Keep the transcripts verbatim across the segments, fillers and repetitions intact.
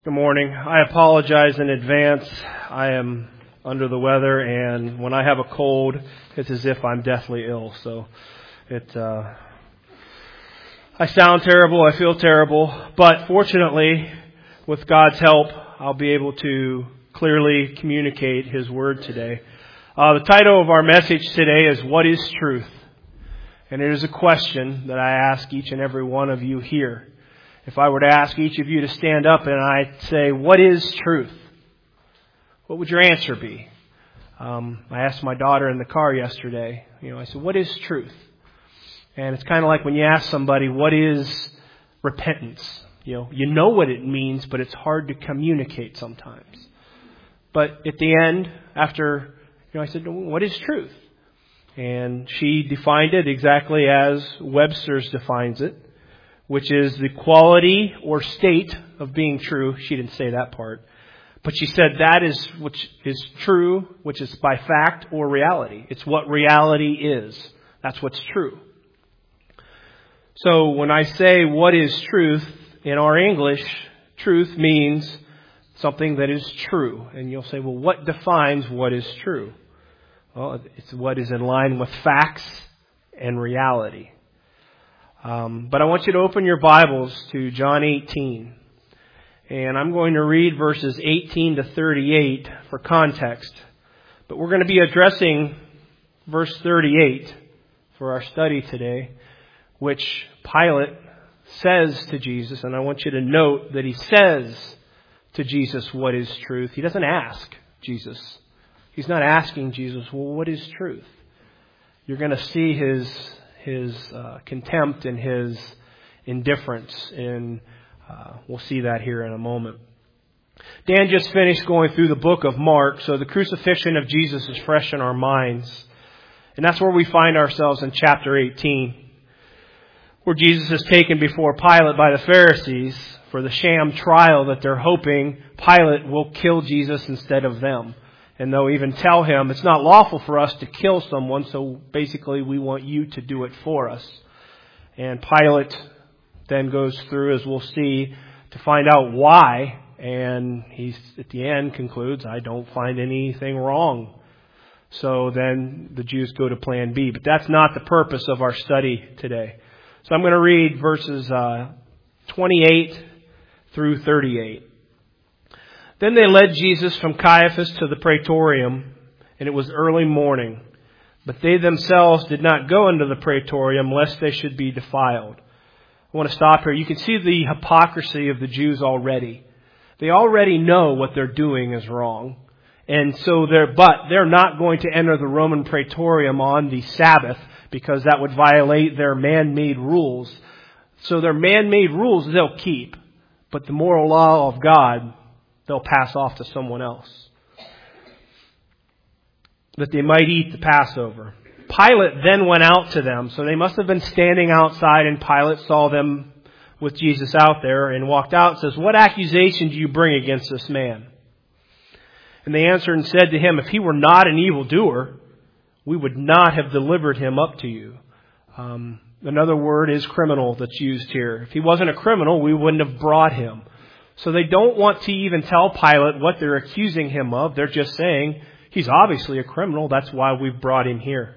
Good morning. I apologize in advance. I am under the weather, and when I have a cold, it's as if I'm deathly ill. So it, uh, I sound terrible. I feel terrible. But fortunately, with God's help, I'll be able to clearly communicate His Word today. Uh, the title of our message today is, What is Truth? And it is a question that I ask each and every one of you here. If I were to ask each of you to stand up and I say, what is truth? What would your answer be? Um, I asked my daughter in the car yesterday, you know, I said, what is truth? And it's kind of like when you ask somebody, what is repentance? You know, you know what it means, but it's hard to communicate sometimes. But at the end, after, you know, I said, what is truth? And she defined it exactly as Webster's defines it, which is the quality or state of being true. She didn't say that part. But she said that is which is true, which is by fact or reality. It's what reality is. That's what's true. So when I say what is truth, in our English, truth means something that is true. And you'll say, well, what defines what is true? Well, it's what is in line with facts and reality. Um, but I want you to open your Bibles to John eighteen. And I'm going to read verses eighteen to thirty-eight for context. But we're going to be addressing verse thirty-eight for our study today, which Pilate says to Jesus. And I want you to note that he says to Jesus, what is truth? He doesn't ask Jesus. He's not asking Jesus, well, what is truth? You're going to see his... his uh, contempt and his indifference. And uh, we'll see that here in a moment. Dan just finished going through the book of Mark, so the crucifixion of Jesus is fresh in our minds. And that's where we find ourselves in chapter eighteen, where Jesus is taken before Pilate by the Pharisees for the sham trial that they're hoping Pilate will kill Jesus instead of them. And they'll even tell him, it's not lawful for us to kill someone, so basically we want you to do it for us. And Pilate then goes through, as we'll see, to find out why. And he, at the end, concludes, I don't find anything wrong. So then the Jews go to plan B. But that's not the purpose of our study today. So I'm going to read verses uh, twenty-eight through thirty-eight. Then they led Jesus from Caiaphas to the praetorium, and it was early morning. But they themselves did not go into the praetorium, lest they should be defiled. I want to stop here. You can see the hypocrisy of the Jews already. They already know what they're doing is wrong. And so they're, but they're not going to enter the Roman praetorium on the Sabbath, because that would violate their man-made rules. So their man-made rules they'll keep, but the moral law of God they'll pass off to someone else, that they might eat the Passover. Pilate then went out to them. So they must have been standing outside, and Pilate saw them with Jesus out there and walked out and says, what accusation do you bring against this man? And they answered and said to him, if he were not an evildoer, we would not have delivered him up to you. Um, another word is criminal that's used here. If he wasn't a criminal, we wouldn't have brought him. So they don't want to even tell Pilate what they're accusing him of. They're just saying, he's obviously a criminal. That's why we've brought him here.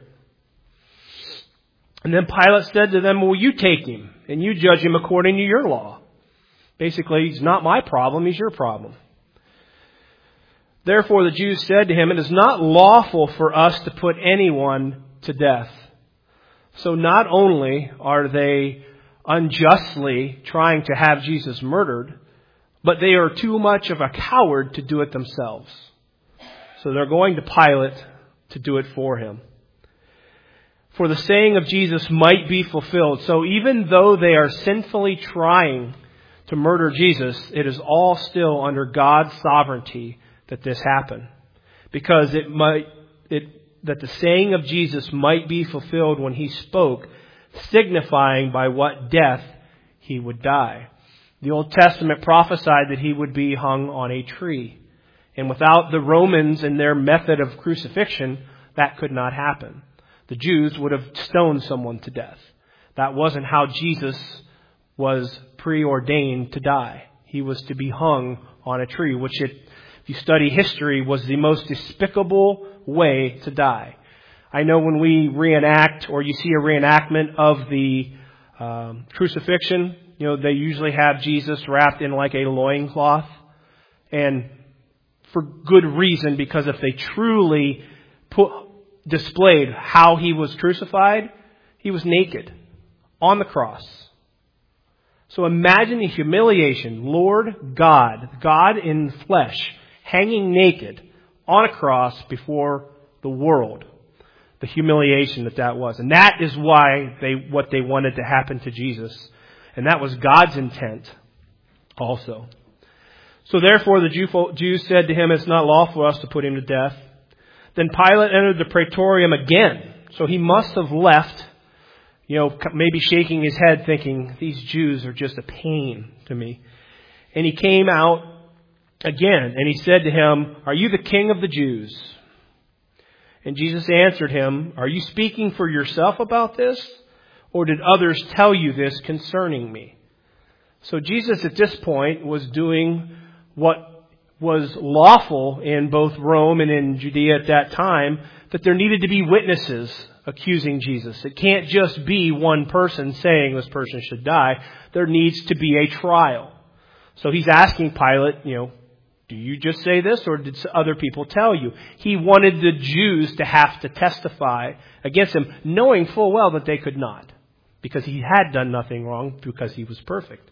And then Pilate said to them, well, you take him and you judge him according to your law. Basically, he's not my problem. He's your problem. Therefore, the Jews said to him, it is not lawful for us to put anyone to death. So not only are they unjustly trying to have Jesus murdered, but they are too much of a coward to do it themselves. So they're going to Pilate to do it for him. For the saying of Jesus might be fulfilled. So even though they are sinfully trying to murder Jesus, it is all still under God's sovereignty that this happened. Because it might, it, that the saying of Jesus might be fulfilled when he spoke, signifying by what death he would die. The Old Testament prophesied that he would be hung on a tree. And without the Romans and their method of crucifixion, that could not happen. The Jews would have stoned someone to death. That wasn't how Jesus was preordained to die. He was to be hung on a tree, which it, if you study history, was the most despicable way to die. I know when we reenact, or you see a reenactment of the um, crucifixion, you know, they usually have Jesus wrapped in like a loincloth. And for good reason, because if they truly put, displayed how he was crucified, he was naked on the cross. So imagine the humiliation. Lord God, God in flesh, hanging naked on a cross before the world. The humiliation that that was. And that is why they, what they wanted to happen to Jesus. And that was God's intent also. So therefore the Jew, Jews said to him, it's not lawful for us to put him to death. Then Pilate entered the praetorium again. So he must have left, you know, maybe shaking his head thinking, these Jews are just a pain to me. And he came out again and he said to him, are you the king of the Jews? And Jesus answered him, are you speaking for yourself about this? Or did others tell you this concerning me? So Jesus at this point was doing what was lawful in both Rome and in Judea at that time, that there needed to be witnesses accusing Jesus. It can't just be one person saying this person should die. There needs to be a trial. So he's asking Pilate, you know, do you just say this, or did other people tell you? He wanted the Jews to have to testify against him, knowing full well that they could not, because he had done nothing wrong, because he was perfect.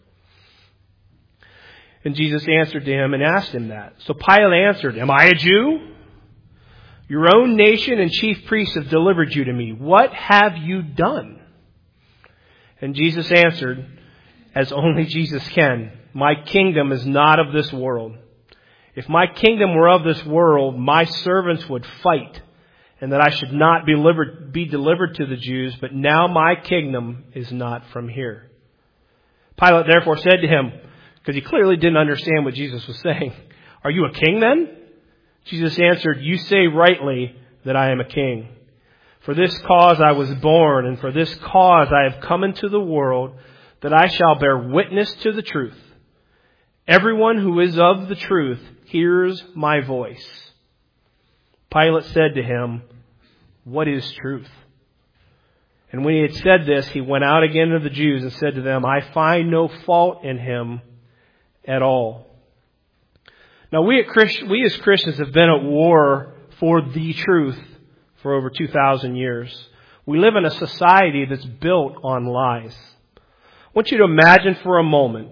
And Jesus answered to him and asked him that. So Pilate answered, am I a Jew? Your own nation and chief priests have delivered you to me. What have you done? And Jesus answered, as only Jesus can, my kingdom is not of this world. If my kingdom were of this world, my servants would fight, and that I should not be delivered, be delivered to the Jews, but now my kingdom is not from here. Pilate therefore said to him, because he clearly didn't understand what Jesus was saying, are you a king then? Jesus answered, you say rightly that I am a king. For this cause I was born, and for this cause I have come into the world, that I shall bear witness to the truth. Everyone who is of the truth hears my voice. Pilate said to him, what is truth? And when he had said this, he went out again to the Jews and said to them, I find no fault in him at all. Now we, at Christ, we as Christians have been at war for the truth for over two thousand years. We live in a society that's built on lies. I want you to imagine for a moment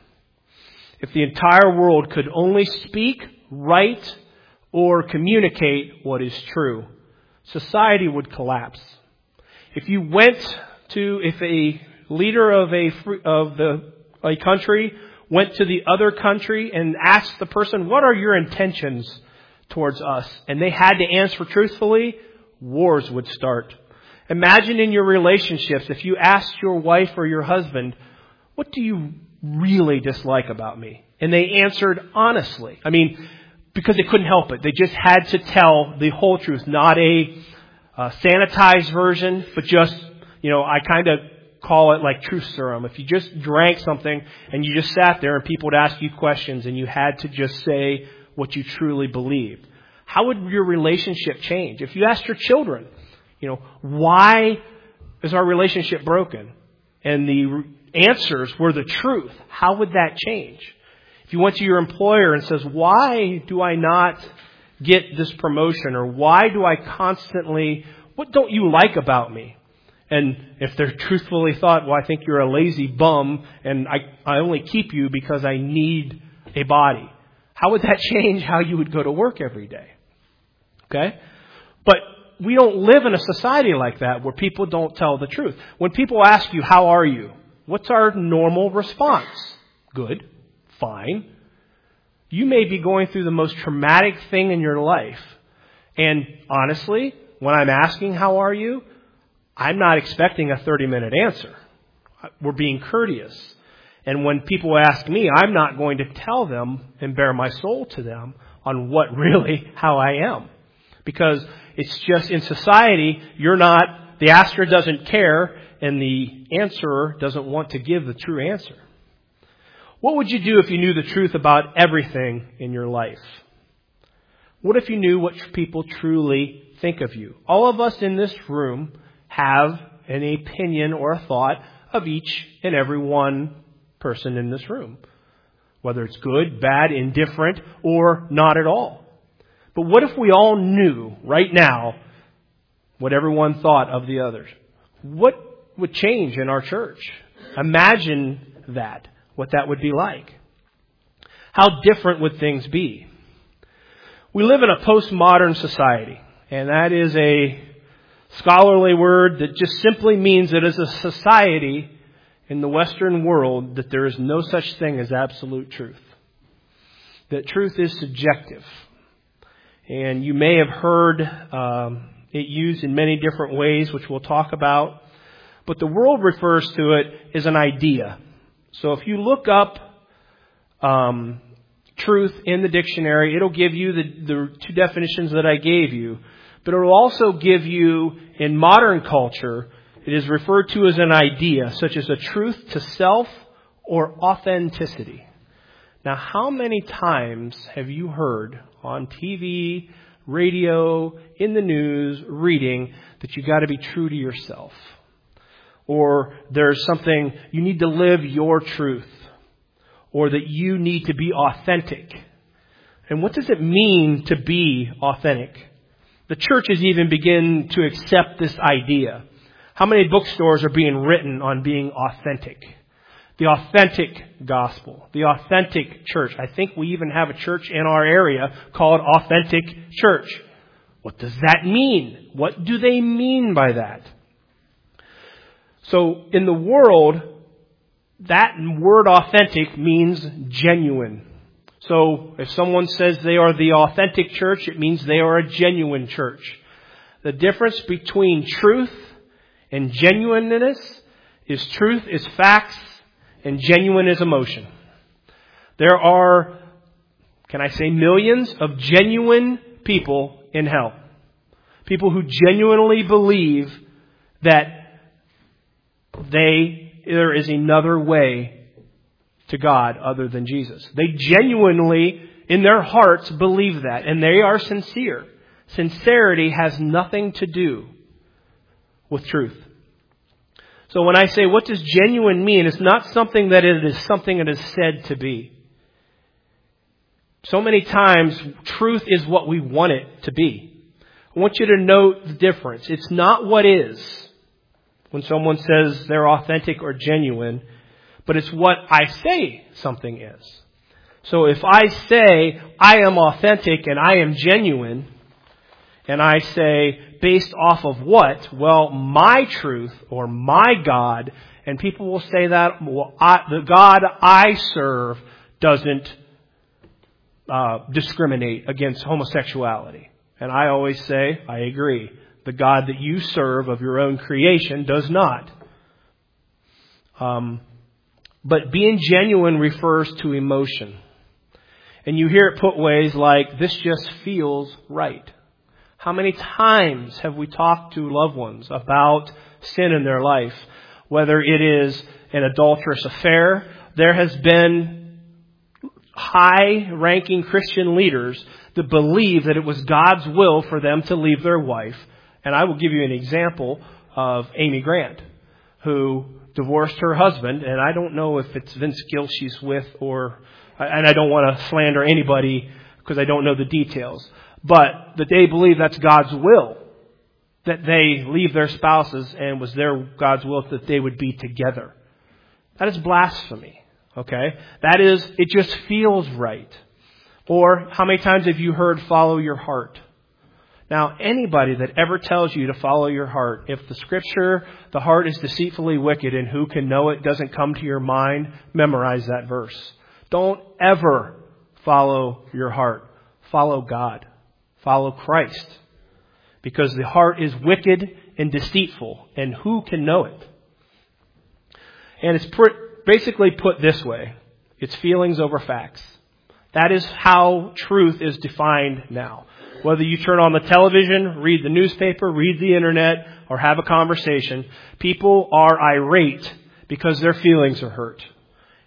if the entire world could only speak, write, or communicate what is true. Society would collapse. If you went to, if a leader of a of the a country went to the other country and asked the person, what are your intentions towards us? And they had to answer truthfully, wars would start. Imagine in your relationships, if you asked your wife or your husband, what do you really dislike about me? And they answered honestly. I mean, because they couldn't help it. They just had to tell the whole truth, not a uh, sanitized version, but just, you know, I kind of call it like truth serum. If you just drank something and you just sat there and people would ask you questions and you had to just say what you truly believed, how would your relationship change? If you asked your children, you know, why is our relationship broken? And the answers were the truth. How would that change? If you went to your employer and says, why do I not get this promotion? Or why do I constantly, what don't you like about me? And if they're truthfully thought, well, I think you're a lazy bum and I, I only keep you because I need a body. How would that change how you would go to work every day? Okay? But we don't live in a society like that where people don't tell the truth. When people ask you, how are you? What's our normal response? Good. Fine. You may be going through the most traumatic thing in your life. And honestly, when I'm asking, how are you? I'm not expecting a thirty-minute answer. We're being courteous. And when people ask me, I'm not going to tell them and bare my soul to them on what really, how I am. Because it's just in society, you're not, the asker doesn't care and the answerer doesn't want to give the true answer. What would you do if you knew the truth about everything in your life? What if you knew what people truly think of you? All of us in this room have an opinion or a thought of each and every one person in this room, whether it's good, bad, indifferent, or not at all. But what if we all knew right now what everyone thought of the others? What would change in our church? Imagine that, what that would be like. How different would things be? We live in a postmodern society, and that is a scholarly word that just simply means that as a society in the Western world that there is no such thing as absolute truth. That truth is subjective. And you may have heard um, it used in many different ways, which we'll talk about. But the world refers to it as an idea. So if you look up um, truth in the dictionary, it'll give you the, the two definitions that I gave you. But it will also give you, in modern culture, it is referred to as an idea, such as a truth to self or authenticity. Now, how many times have you heard on T V, radio, in the news, reading that you got to be true to yourself? Or there's something, you need to live your truth. Or that you need to be authentic. And what does it mean to be authentic? The church has even begun to accept this idea. How many bookstores are being written on being authentic? The authentic gospel. The authentic church. I think we even have a church in our area called Authentic Church. What does that mean? What do they mean by that? So in the world, that word authentic means genuine. So if someone says they are the authentic church, it means they are a genuine church. The difference between truth and genuineness is truth is facts and genuine is emotion. There are, can I say, millions of genuine people in hell. People who genuinely believe that they, there is another way to God other than Jesus. They genuinely, in their hearts, believe that, and they are sincere. Sincerity has nothing to do with truth. So when I say, what does genuine mean? It's not something that it is something that is said to be. So many times, truth is what we want it to be. I want you to note the difference. It's not what is when someone says they're authentic or genuine, but it's what I say something is. So if I say I am authentic and I am genuine, and I say based off of what? Well, my truth or my God, and people will say that, well, I, the God I serve doesn't uh, discriminate against homosexuality. And I always say, I agree. The God that you serve of your own creation does not. Um, but being genuine refers to emotion. And you hear it put ways like, this just feels right. How many times have we talked to loved ones about sin in their life? Whether it is an adulterous affair, there has been high-ranking Christian leaders that believe that it was God's will for them to leave their wife. And I will give you an example of Amy Grant, who divorced her husband. And I don't know if it's Vince Gill she's with or, and I don't want to slander anybody because I don't know the details. But that they believe that's God's will, that they leave their spouses and was their God's will that they would be together. That is blasphemy. Okay? That is, it just feels right. Or how many times have you heard follow your heart? Now, anybody that ever tells you to follow your heart, if the scripture, the heart is deceitfully wicked and who can know it, doesn't come to your mind, memorize that verse. Don't ever follow your heart. Follow God. Follow Christ. Because the heart is wicked and deceitful, and who can know it? And it's basically put this way. It's feelings over facts. That is how truth is defined now. Whether you turn on the television, read the newspaper, read the internet, or have a conversation, people are irate because their feelings are hurt.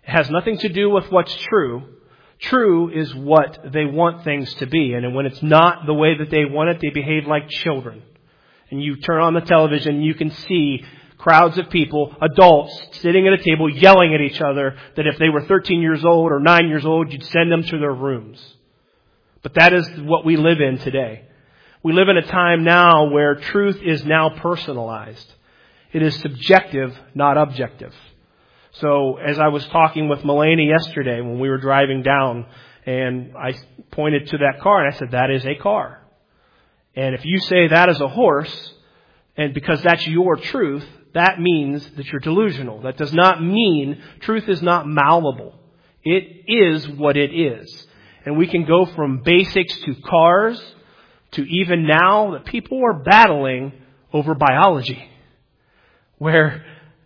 It has nothing to do with what's true. True is what they want things to be. And when it's not the way that they want it, they behave like children. And you turn on the television and you can see crowds of people, adults, sitting at a table yelling at each other that if they were thirteen years old or nine years old, you'd send them to their rooms. But that is what we live in today. We live in a time now where truth is now personalized. It is subjective, not objective. So as I was talking with Mulaney yesterday when we were driving down, and I pointed to that car and I said, that is a car. And if you say that is a horse, and because that's your truth, that means that you're delusional. That does not mean truth is not malleable. It is what it is. And we can go from basics to cars to even now that people are battling over biology, where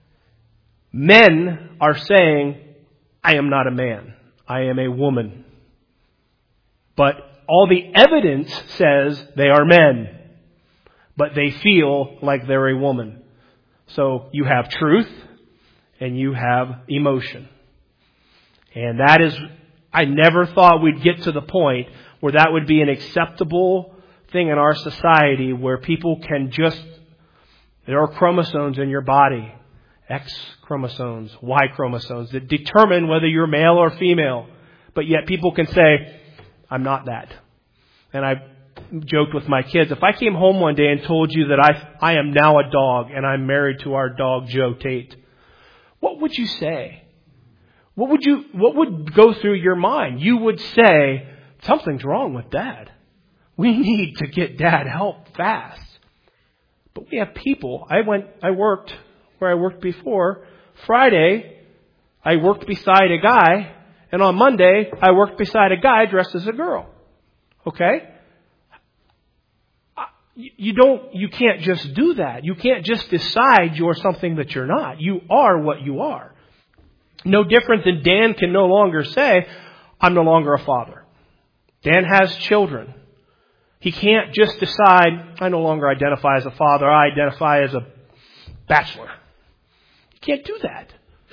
men are saying, I am not a man. I am a woman. But all the evidence says they are men. But they feel like they're a woman. So you have truth and you have emotion. And that is, I never thought we'd get to the point where that would be an acceptable thing in our society where people can just, there are chromosomes in your body. X chromosomes, Y chromosomes that determine whether you're male or female. But yet people can say, I'm not that. And I joked with my kids, if I came home one day and told you that I, I am now a dog and I'm married to our dog Joe Tate, what would you say? What would you, what would go through your mind? You would say, something's wrong with Dad. We need to get Dad help fast. But we have people. I went, I worked where I worked before. Friday, I worked beside a guy, and on Monday, I worked beside a guy dressed as a girl. Okay? You don't, you can't just do that. You can't just decide you're something that you're not. You are what you are. No different than Dan can no longer say, I'm no longer a father. Dan has children. He can't just decide, I no longer identify as a father, I identify as a bachelor. You can't do that.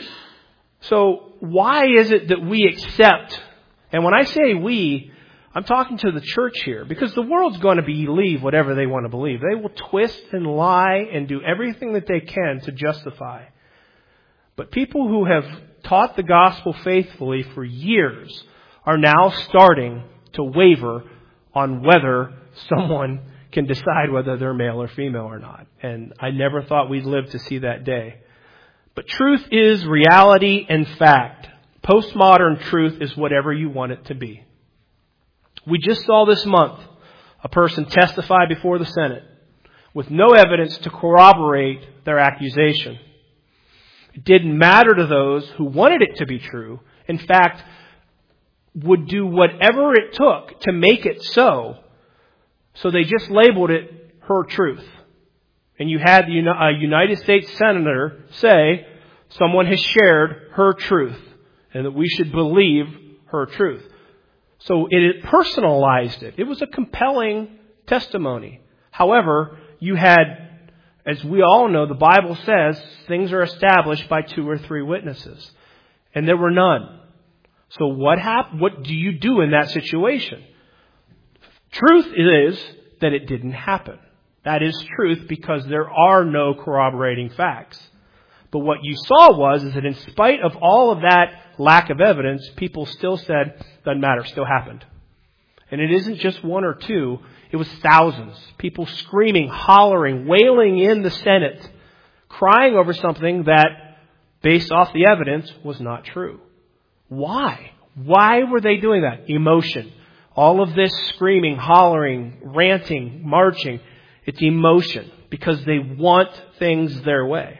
So why is it that we accept, and when I say we, I'm talking to the church here, because the world's going to believe whatever they want to believe. They will twist and lie and do everything that they can to justify. But people who have taught the gospel faithfully for years are now starting to waver on whether someone can decide whether they're male or female or not. And I never thought we'd live to see that day. But truth is reality and fact. Postmodern truth is whatever you want it to be. We just saw this month a person testify before the Senate with no evidence to corroborate their accusation. It didn't matter to those who wanted it to be true. In fact, would do whatever it took to make it so. So they just labeled it her truth. And you had a United States Senator say, someone has shared her truth and that we should believe her truth. So it personalized it. It was a compelling testimony. However, you had, as we all know, the Bible says things are established by two or three witnesses. And there were none. So what hap- What do you do in that situation? Truth is that it didn't happen. That is truth because there are no corroborating facts. But what you saw was is that in spite of all of that lack of evidence, people still said, doesn't matter, still happened. And it isn't just one or two, it was thousands. People screaming, hollering, wailing in the Senate, crying over something that, based off the evidence, was not true. Why? Why were they doing that? Emotion. All of this screaming, hollering, ranting, marching, it's emotion because they want things their way.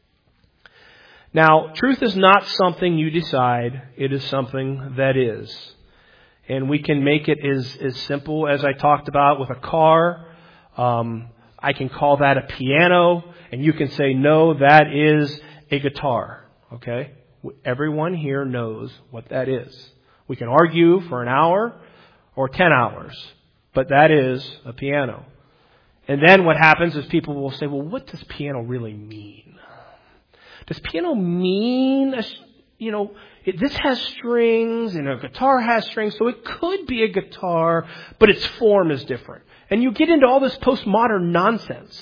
Now, truth is not something you decide. It is something that is. And we can make it as, as simple as I talked about with a car. Um, I can call that a piano, and you can say, no, that is a guitar. Okay? Everyone here knows what that is. We can argue for an hour or ten hours, but that is a piano. And then what happens is people will say, well, what does piano really mean? Does piano mean, a, you know, it, this has strings and a guitar has strings, so it could be a guitar, but its form is different. And you get into all this postmodern nonsense.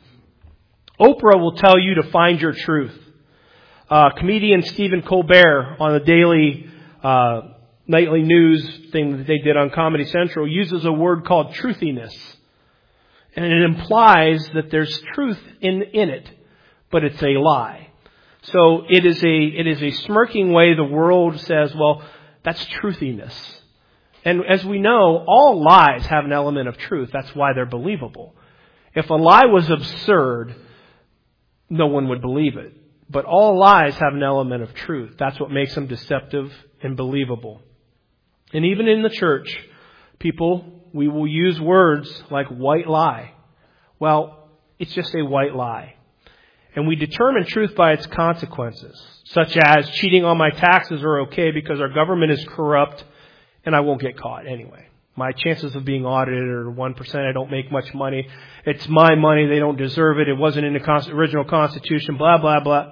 Oprah will tell you to find your truth. Uh, comedian Stephen Colbert on the daily uh, nightly news thing that they did on Comedy Central uses a word called truthiness. And it implies that there's truth in, in it, but it's a lie. So it is a it is a smirking way the world says, well, that's truthiness. And as we know, all lies have an element of truth. That's why they're believable. If a lie was absurd, no one would believe it. But all lies have an element of truth. That's what makes them deceptive and believable. And even in the church, people, we will use words like white lie. Well, it's just a white lie. And we determine truth by its consequences, such as cheating on my taxes are okay because our government is corrupt and I won't get caught anyway. My chances of being audited are one percent. I don't make much money. It's my money. They don't deserve it. It wasn't in the original Constitution, blah, blah, blah.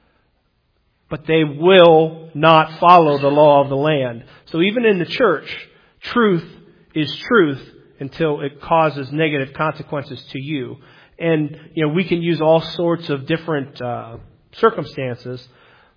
But they will not follow the law of the land. So even in the church, truth is truth until it causes negative consequences to you. And, you know, we can use all sorts of different uh, circumstances,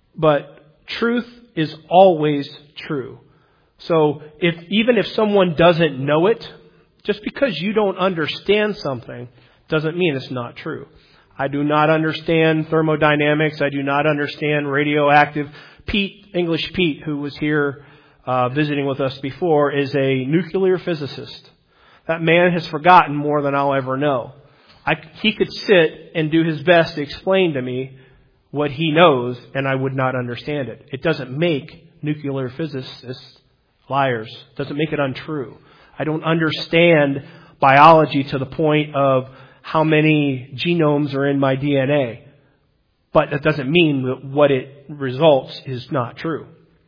but truth is always true. So if even if someone doesn't know it, just because you don't understand something doesn't mean it's not true. I do not understand thermodynamics. I do not understand radioactive. Pete, English Pete, who was here uh, visiting with us before, is a nuclear physicist. That man has forgotten more than I'll ever know. I, he could sit and do his best to explain to me what he knows, and I would not understand it. It doesn't make nuclear physicists liars. It doesn't make it untrue. I don't understand biology to the point of how many genomes are in my D N A. But that doesn't mean that what it results is not true.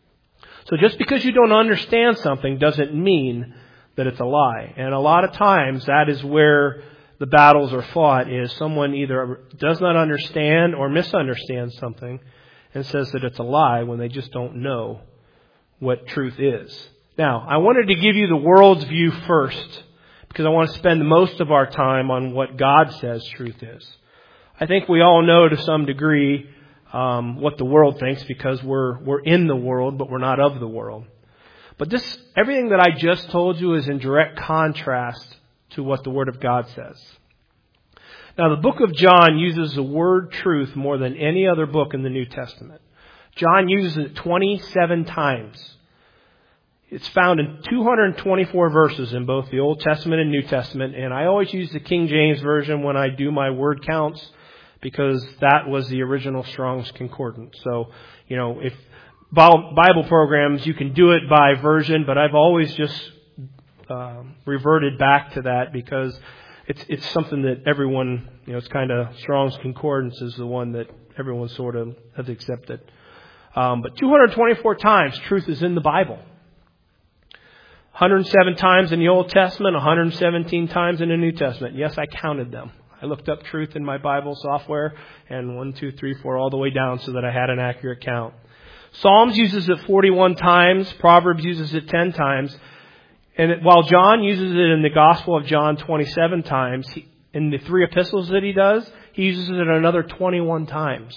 So just because you don't understand something doesn't mean that it's a lie. And a lot of times that is where the battles are fought, is someone either does not understand or misunderstands something and says that it's a lie when they just don't know what truth is. Now, I wanted to give you the world's view first, because I want to spend most of our time on what God says truth is. I think we all know to some degree um, what the world thinks, because we're we're in the world, but we're not of the world. But this, everything that I just told you is in direct contrast to what the Word of God says. Now, the book of John uses the word truth more than any other book in the New Testament. John uses it twenty-seven times. It's found in two hundred twenty-four verses in both the Old Testament and New Testament. And I always use the King James Version when I do my word counts, because that was the original Strong's Concordance. So, you know, if Bible programs, you can do it by version, but I've always just uh, reverted back to that because it's it's something that everyone, you know, it's kind of Strong's Concordance is the one that everyone sort of has accepted. Um, but two hundred twenty-four times truth is in the Bible. one hundred seven times in the Old Testament, one hundred seventeen times in the New Testament. Yes, I counted them. I looked up truth in my Bible software, and one, two, three, four, all the way down so that I had an accurate count. Psalms uses it forty-one times. Proverbs uses it ten times. And while John uses it in the Gospel of John twenty-seven times, he, in the three epistles that he does, he uses it another twenty-one times.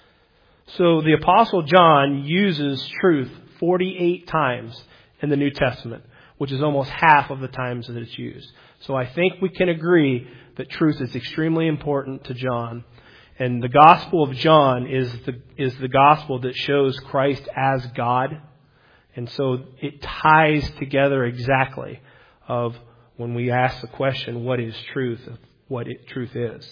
So the Apostle John uses truth forty-eight times in the New Testament, which is almost half of the times that it's used. So I think we can agree that truth is extremely important to John. And the Gospel of John is the is the gospel that shows Christ as God. And so it ties together exactly of when we ask the question, what is truth, of what it, truth is.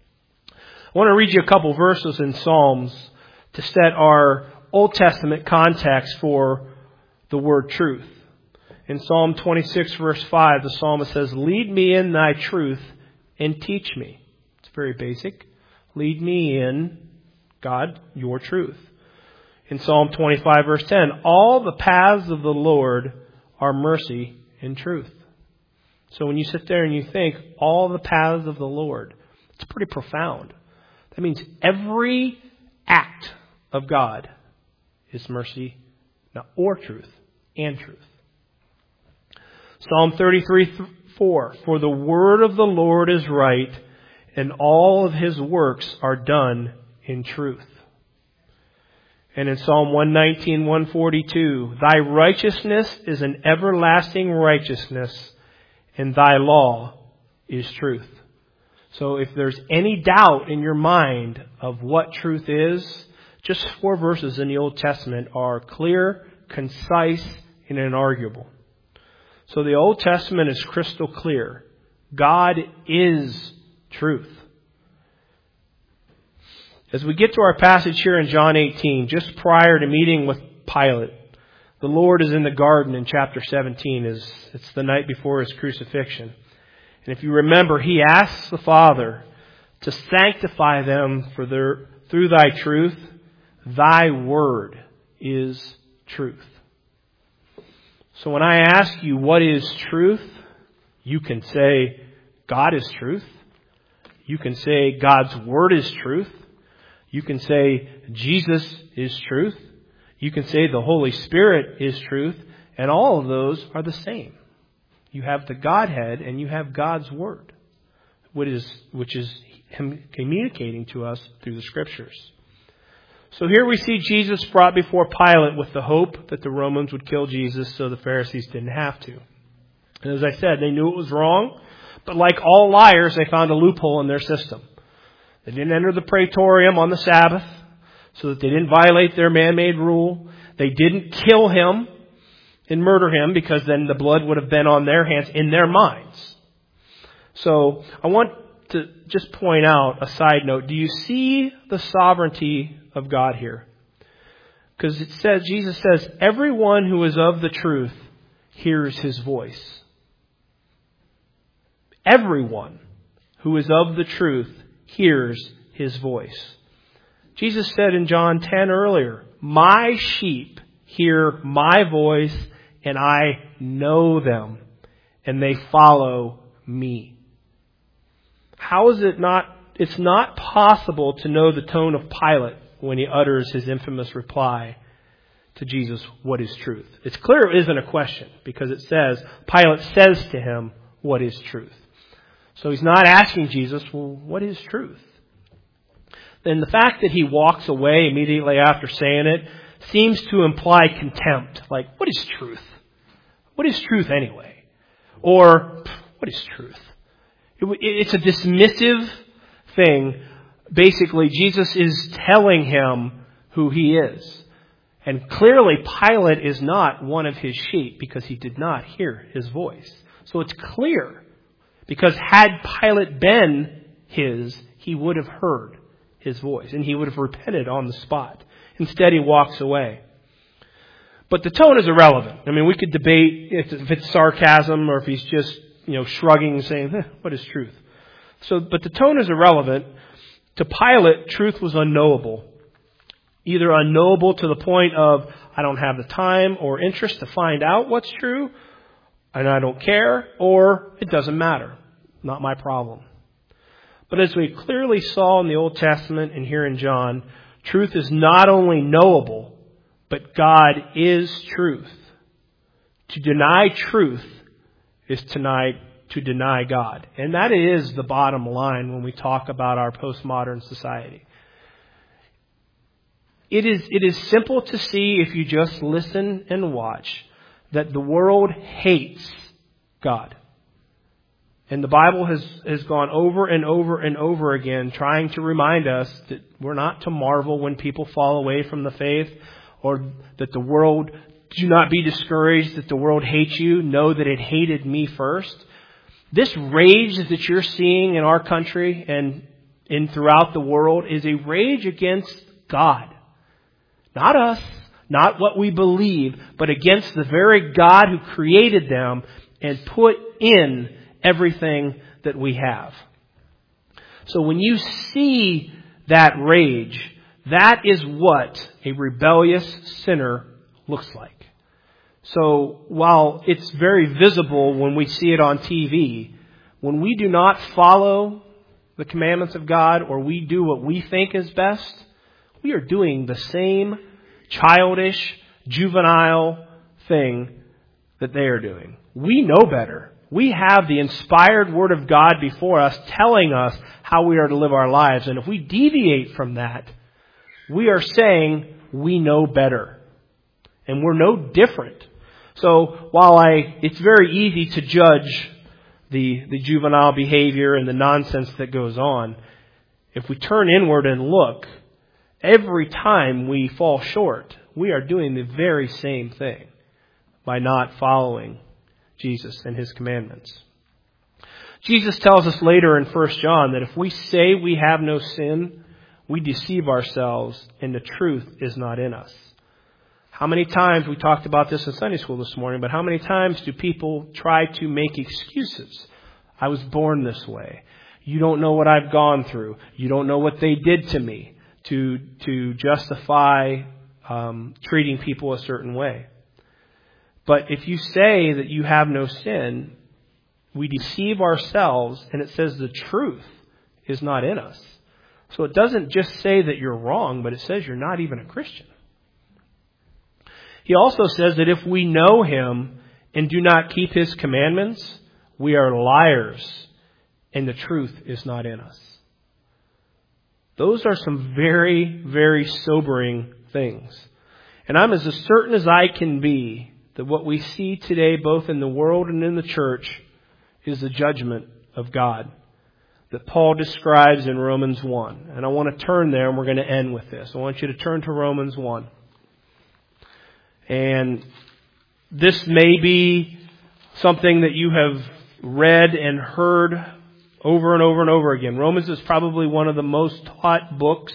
I want to read you a couple verses in Psalms to set our Old Testament context for the word truth. In Psalm twenty-six, verse five, the psalmist says, "Lead me in thy truth and teach me." It's very basic. Lead me in, God, your truth. In Psalm twenty-five, verse ten, "All the paths of the Lord are mercy and truth." So when you sit there and you think, all the paths of the Lord, it's pretty profound. That means every act of God is mercy or truth and truth. Psalm thirty-three four, for the word of the Lord is right, and all of his works are done in truth. And in Psalm one nineteen, one forty-two, thy righteousness is an everlasting righteousness, and thy law is truth. So if there's any doubt in your mind of what truth is, just four verses in the Old Testament are clear, concise, and inarguable. So the Old Testament is crystal clear. God is truth. As we get to our passage here in John eighteen, just prior to meeting with Pilate, the Lord is in the garden in chapter seventeen. It's the night before his crucifixion. And if you remember, he asks the Father to sanctify them for their, through thy truth. Thy word is truth. So when I ask you what is truth, you can say God is truth. You can say God's word is truth. You can say Jesus is truth. You can say the Holy Spirit is truth. And all of those are the same. You have the Godhead and you have God's word, which is, which is him communicating to us through the Scriptures. So here we see Jesus brought before Pilate with the hope that the Romans would kill Jesus so the Pharisees didn't have to. And as I said, they knew it was wrong, but like all liars, they found a loophole in their system. They didn't enter the praetorium on the Sabbath so that they didn't violate their man-made rule. They didn't kill him and murder him because then the blood would have been on their hands in their minds. So I want to just point out a side note. Do you see the sovereignty of God here? Because it says, Jesus says, everyone who is of the truth hears his voice. Everyone who is of the truth hears his voice. Jesus said in John ten earlier, my sheep hear my voice and I know them and they follow me. How is it not, it's not possible to know the tone of Pilate when he utters his infamous reply to Jesus, what is truth? It's clear it isn't a question because it says, Pilate says to him, what is truth? So he's not asking Jesus, well, what is truth? Then the fact that he walks away immediately after saying it seems to imply contempt. Like, what is truth? What is truth anyway? Or, what is truth? It's a dismissive thing. Basically, Jesus is telling him who he is. And clearly, Pilate is not one of his sheep because he did not hear his voice. So it's clear. Because had Pilate been his, he would have heard his voice. And he would have repented on the spot. Instead, he walks away. But the tone is irrelevant. I mean, we could debate if it's sarcasm or if he's just, you know, shrugging and saying, eh, what is truth? So, but the tone is irrelevant. To Pilate, truth was unknowable. Either unknowable to the point of, I don't have the time or interest to find out what's true, and I don't care, or it doesn't matter. Not my problem. But as we clearly saw in the Old Testament and here in John, truth is not only knowable, but God is truth. To deny truth is to deny, to deny God. And that is the bottom line when we talk about our postmodern society. It is, it is simple to see if you just listen and watch that the world hates God. And the Bible has, has gone over and over and over again trying to remind us that we're not to marvel when people fall away from the faith, or that the world, do not be discouraged that the world hates you. Know that it hated me first. This rage that you're seeing in our country and in throughout the world is a rage against God. Not us, not what we believe, but against the very God who created them and put in everything that we have. So when you see that rage, that is what a rebellious sinner looks like. So while it's very visible when we see it on T V, when we do not follow the commandments of God or we do what we think is best, we are doing the same childish, juvenile thing that they are doing. We know better. We have the inspired Word of God before us telling us how we are to live our lives. And if we deviate from that, we are saying we know better. And we're no different. So while I, it's very easy to judge the, the juvenile behavior and the nonsense that goes on, if we turn inward and look, every time we fall short, we are doing the very same thing by not following Jesus and His commandments. Jesus tells us later in First John that if we say we have no sin, we deceive ourselves and the truth is not in us. How many times, we talked about this in Sunday school this morning, but how many times do people try to make excuses? I was born this way. You don't know what I've gone through. You don't know what they did to me to, to justify um, treating people a certain way. But if you say that you have no sin, we deceive ourselves, and it says the truth is not in us. So it doesn't just say that you're wrong, but it says you're not even a Christian. He also says that if we know Him and do not keep His commandments, we are liars and the truth is not in us. Those are some very, very sobering things. And I'm as certain as I can be that what we see today, both in the world and in the church, is the judgment of God that Paul describes in Romans one. And I want to turn there, and we're going to end with this. I want you to turn to Romans one. And this may be something that you have read and heard over and over and over again. Romans is probably one of the most taught books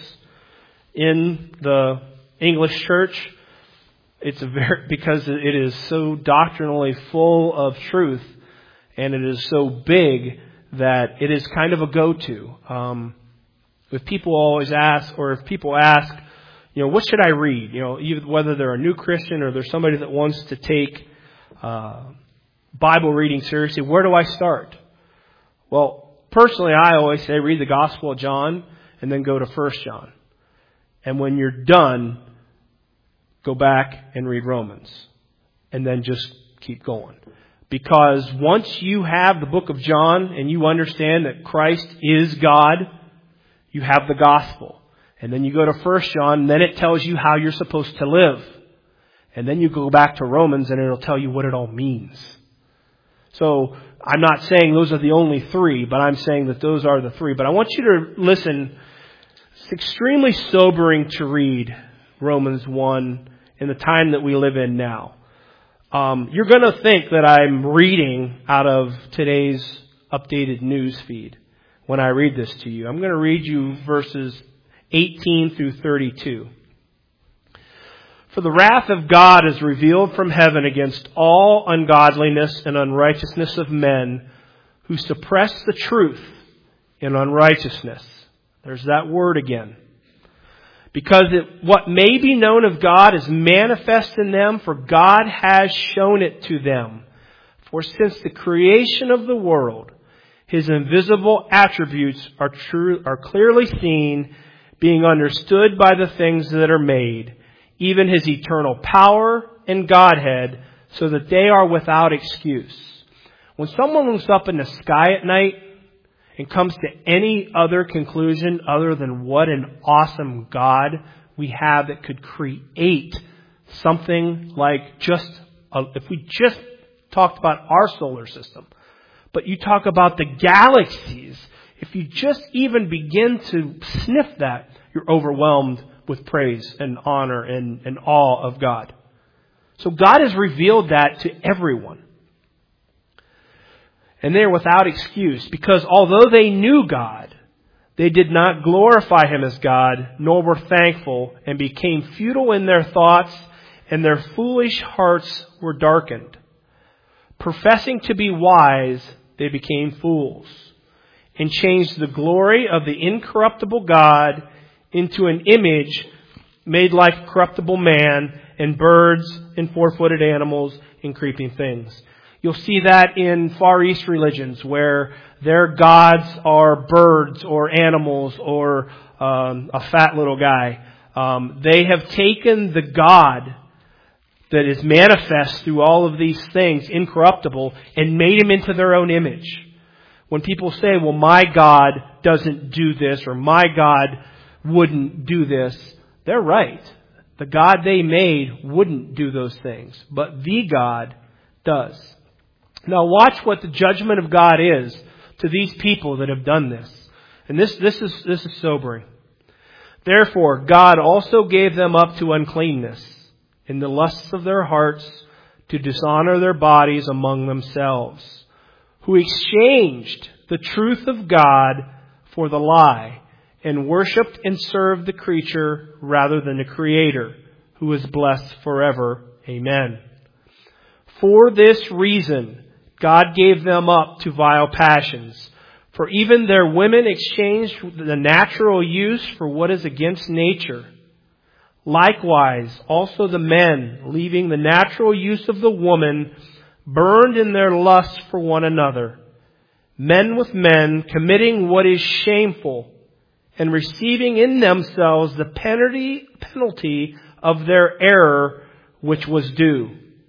in the English church. It's a very, because it is so doctrinally full of truth, and it is so big that it is kind of a go-to. Um, if people always ask, or if people ask, you know, what should I read? You know, either whether they're a new Christian or they're somebody that wants to take uh, Bible reading seriously, where do I start? Well, personally, I always say read the Gospel of John and then go to First John. And when you're done, go back and read Romans. And then just keep going. Because once you have the book of John and you understand that Christ is God, you have the gospel. And then you go to First John, and then it tells you how you're supposed to live. And then you go back to Romans, and it'll tell you what it all means. So I'm not saying those are the only three, but I'm saying that those are the three. But I want you to listen. It's extremely sobering to read Romans one in the time that we live in now. Um, you're going to think that I'm reading out of today's updated news feed when I read this to you. I'm going to read you verses eighteen through thirty-two. For the wrath of God is revealed from heaven against all ungodliness and unrighteousness of men who suppress the truth in unrighteousness. There's that word again. Because it, what may be known of God is manifest in them, for God has shown it to them. For since the creation of the world, His invisible attributes are true, are clearly seen, being understood by the things that are made, even His eternal power and Godhead, so that they are without excuse. When someone looks up in the sky at night and comes to any other conclusion other than what an awesome God we have that could create something like just, a, if we just talked about our solar system, but you talk about the galaxies, if you just even begin to sniff that, you're overwhelmed with praise and honor and, and awe of God. So God has revealed that to everyone. And they are without excuse, because although they knew God, they did not glorify Him as God, nor were thankful, and became futile in their thoughts, and their foolish hearts were darkened. Professing to be wise, they became fools, and changed the glory of the incorruptible God into an image made like corruptible man, and birds, and four-footed animals, and creeping things. You'll see that in Far East religions where their gods are birds or animals or um, a fat little guy. Um, they have taken the God that is manifest through all of these things, incorruptible, and made him into their own image. When people say, well, my God doesn't do this, or my God wouldn't do this, they're right. The God they made wouldn't do those things, but the God does. Now watch what the judgment of God is to these people that have done this. And this, this is, this is sobering. Therefore, God also gave them up to uncleanness in the lusts of their hearts to dishonor their bodies among themselves, who exchanged the truth of God for the lie and worshipped and served the creature rather than the Creator, who is blessed forever. Amen. For this reason, God gave them up to vile passions. For even their women exchanged the natural use for what is against nature. Likewise, also the men, leaving the natural use of the woman, burned in their lust for one another, men with men, committing what is shameful, and receiving in themselves the penalty, penalty of their error which was due.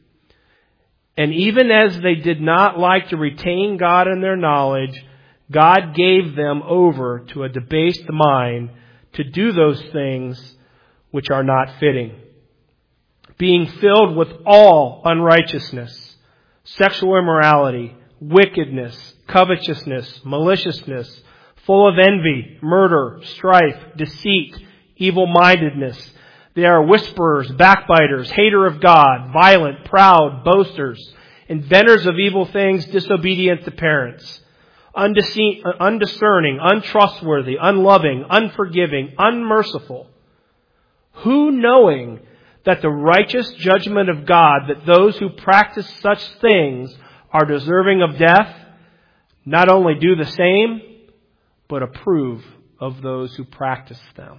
And even as they did not like to retain God in their knowledge, God gave them over to a debased mind to do those things which are not fitting, being filled with all unrighteousness, sexual immorality, wickedness, covetousness, maliciousness, full of envy, murder, strife, deceit, evil-mindedness. They are whisperers, backbiters, hater of God, violent, proud, boasters, inventors of evil things, disobedient to parents, undiscerning, untrustworthy, unloving, unforgiving, unmerciful. Who, knowing that the righteous judgment of God, that those who practice such things are deserving of death, not only do the same, but approve of those who practice them.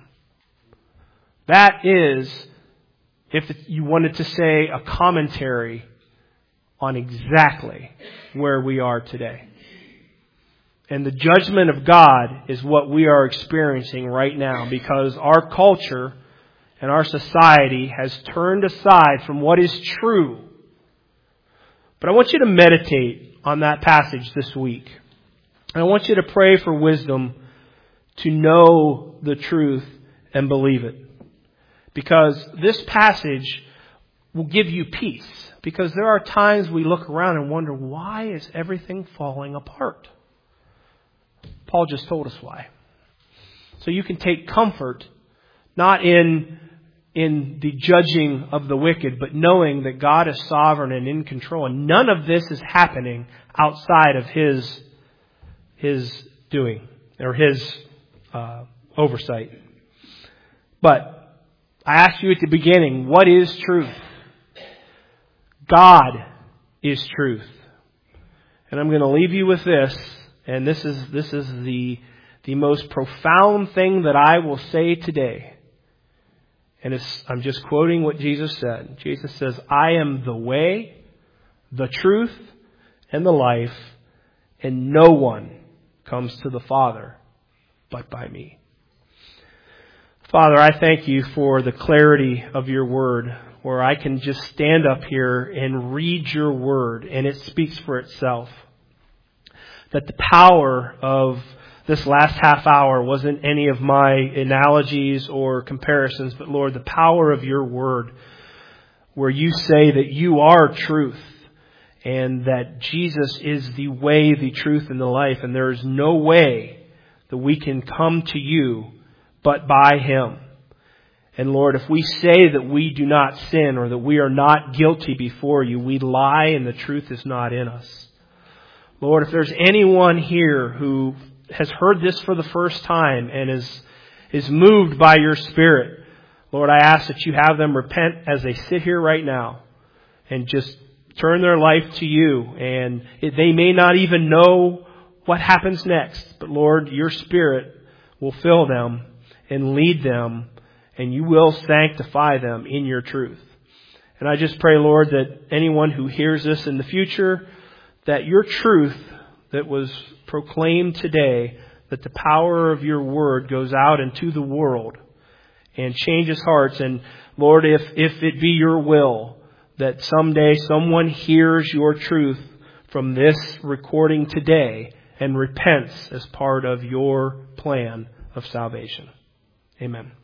That is, if you wanted to say, a commentary on exactly where we are today. And the judgment of God is what we are experiencing right now, because our culture and our society has turned aside from what is true. But I want you to meditate on that passage this week. And I want you to pray for wisdom to know the truth and believe it. Because this passage will give you peace. Because there are times we look around and wonder, why is everything falling apart? Paul just told us why. So you can take comfort, not in, in the judging of the wicked, but knowing that God is sovereign and in control. And none of this is happening outside of His, His doing, or His uh, oversight. But I asked you at the beginning, what is truth? God is truth. And I'm going to leave you with this, and this is this is the the most profound thing that I will say today. And it's, I'm just quoting what Jesus said. Jesus says, I am the way, the truth, and the life, and no one comes to the Father but by me. Father, I thank you for the clarity of your word, where I can just stand up here and read your word, and it speaks for itself. That the power of this last half hour wasn't any of my analogies or comparisons, but Lord, the power of your word, where you say that you are truth, and that Jesus is the way, the truth, and the life, and there is no way that we can come to you but by Him. And Lord, if we say that we do not sin, or that we are not guilty before you, we lie and the truth is not in us. Lord, if there's anyone here who has heard this for the first time and is, is moved by your Spirit, Lord, I ask that you have them repent as they sit here right now and just turn their life to you. And it, they may not even know what happens next, but Lord, your Spirit will fill them and lead them, and you will sanctify them in your truth. And I just pray, Lord, that anyone who hears this in the future, that your truth that was proclaimed today, that the power of your word goes out into the world, and changes hearts. And Lord, if, if it be your will that someday someone hears your truth from this recording today and repents as part of your plan of salvation. Amen.